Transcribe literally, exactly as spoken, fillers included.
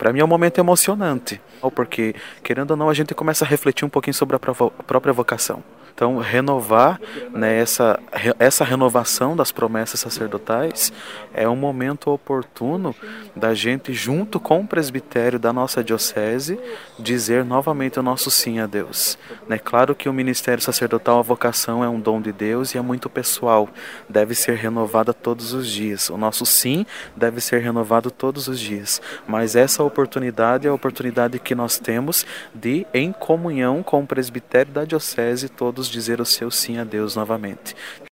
Para mim é um momento emocionante, porque, querendo ou não, a gente começa a refletir um pouquinho sobre a própria vocação. Então, renovar, né, essa, essa renovação das promessas sacerdotais é um momento oportuno da gente, junto com o presbitério da nossa diocese, dizer novamente o nosso sim a Deus. É claro que o ministério sacerdotal, a vocação é um dom de Deus e é muito pessoal, deve ser renovada todos os dias. O nosso sim deve ser renovado todos os dias, mas essa oportunidade é a oportunidade que nós temos de, em comunhão com o presbitério da diocese, todos dizer o seu sim a Deus novamente.